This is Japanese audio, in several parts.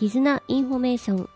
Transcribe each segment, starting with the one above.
絆インフォメーショ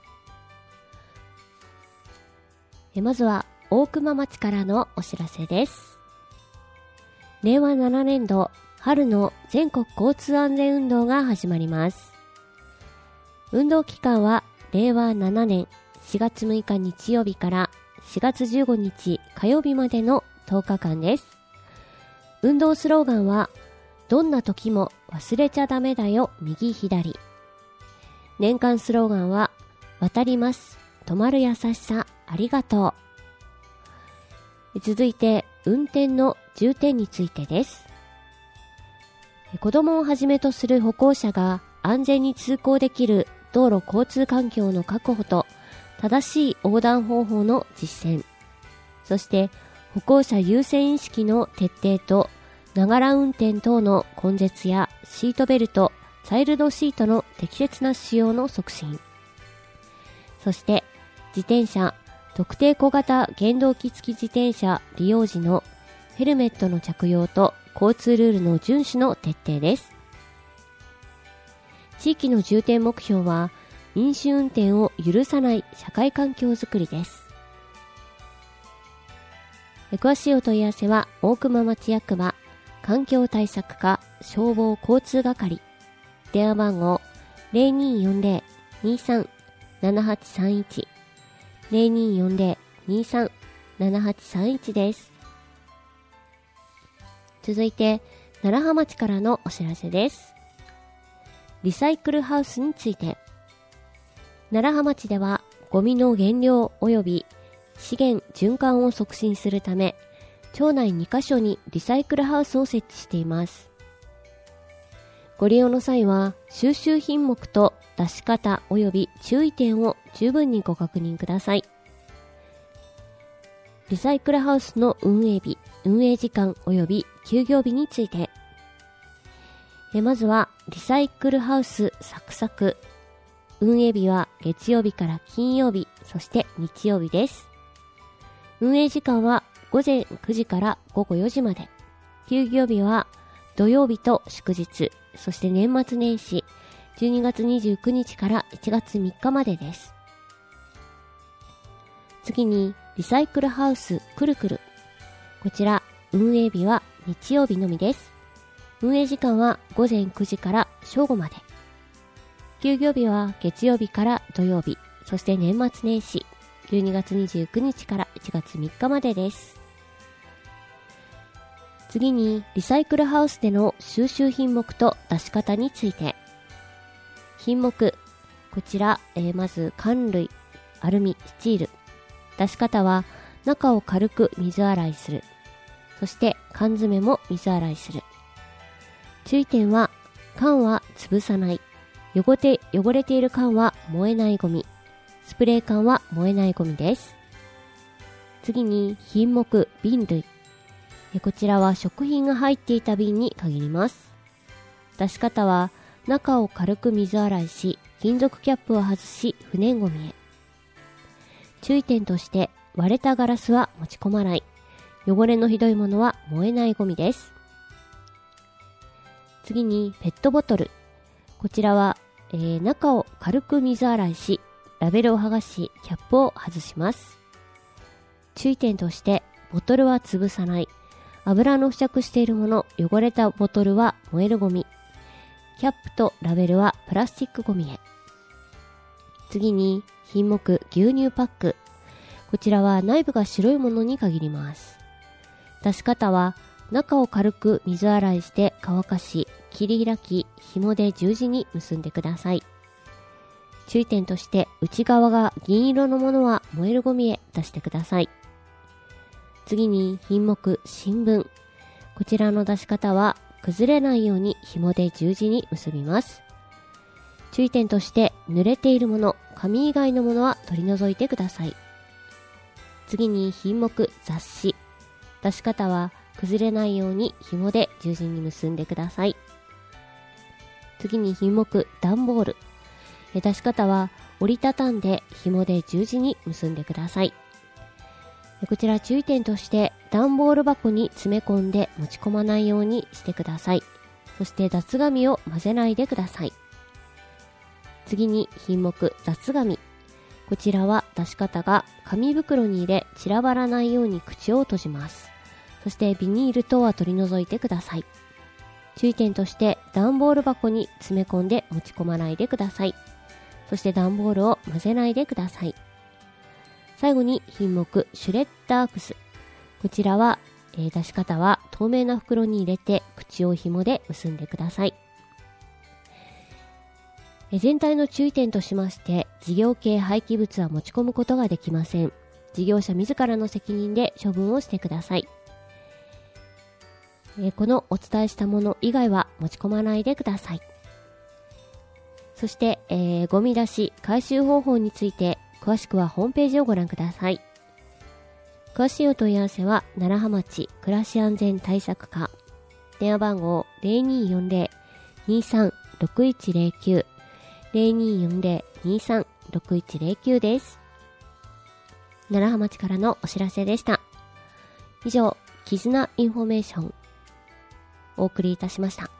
ン。まずは大熊町からのお知らせです。令和7年度春の全国交通安全運動が始まります。運動期間は令和7年4月6日日曜日から4月15日火曜日までの10日間です。運動スローガンは、どんな時も忘れちゃダメだよ右左。年間スローガンは、渡ります、止まる優しさありがとう。続いて運転の重点についてです。子供をはじめとする歩行者が安全に通行できる道路交通環境の確保と正しい横断方法の実践、そして歩行者優先意識の徹底とながら運転等の根絶やシートベルト、チャイルドシートの適切な使用の促進、そして自転車、特定小型原動機付き自転車利用時のヘルメットの着用と交通ルールの遵守の徹底です。地域の重点目標は、飲酒運転を許さない社会環境づくりです。詳しいお問い合わせは大熊町役場環境対策課消防交通係、電話番号 0240-23-7831 0240-23-7831 です。続いて楢葉町からのお知らせです。リサイクルハウスについて。楢葉町ではゴミの減量及び資源循環を促進するため、町内2カ所にリサイクルハウスを設置しています。ご利用の際は収集品目と出し方及び注意点を十分にご確認ください。リサイクルハウスの運営日、運営時間及び休業日について。まずはリサイクルハウスサクサク。運営日は月曜日から金曜日、そして日曜日です。運営時間は午前9時から午後4時まで。休業日は土曜日と祝日、そして年末年始、12月29日から1月3日までです。次に、リサイクルハウスくるくる。こちら、運営日は日曜日のみです。運営時間は午前9時から正午まで。休業日は月曜日から土曜日、そして年末年始、12月29日から1月3日までです。次に、リサイクルハウスでの収集品目と出し方について。品目、こちら、まず缶類、アルミ、スチール。出し方は、中を軽く水洗いする。そして缶詰も水洗いする。注意点は、缶は潰さない。汚れている缶は燃えないゴミ。スプレー缶は燃えないゴミです。次に品目瓶類。こちらは食品が入っていた瓶に限ります。出し方は中を軽く水洗いし、金属キャップを外し不燃ゴミへ。注意点として割れたガラスは持ち込まない。汚れのひどいものは燃えないゴミです。次にペットボトル。こちらは中を軽く水洗いし、ラベルを剥がし、キャップを外します。注意点として、ボトルは潰さない。油の付着しているもの、汚れたボトルは燃えるゴミ。キャップとラベルはプラスチックゴミへ。次に、品目牛乳パック。こちらは内部が白いものに限ります。出し方は、中を軽く水洗いして乾かし、切り開き、紐で十字に結んでください。注意点として、内側が銀色のものは燃えるゴミへ出してください。次に品目新聞。こちらの出し方は、崩れないように紐で十字に結びます。注意点として、濡れているもの、紙以外のものは取り除いてください。次に品目雑誌。出し方は、崩れないように紐で十字に結んでください。次に品目段ボール。出し方は折りたたんで紐で十字に結んでください。こちら注意点として段ボール箱に詰め込んで持ち込まないようにしてください。そして脱紙を混ぜないでください。 次に品目雑紙。こちらは出し方が紙袋に入れ散らばらないように口を閉じます。そしてビニール等は取り除いてください。注意点として段ボール箱に詰め込んで持ち込まないでください。そして段ボールを混ぜないでください。最後に品目シュレッダークス。こちらは、出し方は透明な袋に入れて口を紐で結んでください。全体の注意点としまして、事業系廃棄物は持ち込むことができません。事業者自らの責任で処分をしてください。このお伝えしたもの以外は持ち込まないでください。そして、ゴミ出し回収方法について詳しくはホームページをご覧ください。詳しいお問い合わせは楢葉町暮らし安全対策課、電話番号 0240-236109 0240-236109 です。楢葉町からのお知らせでした。以上、絆インフォメーションお送りいたしました。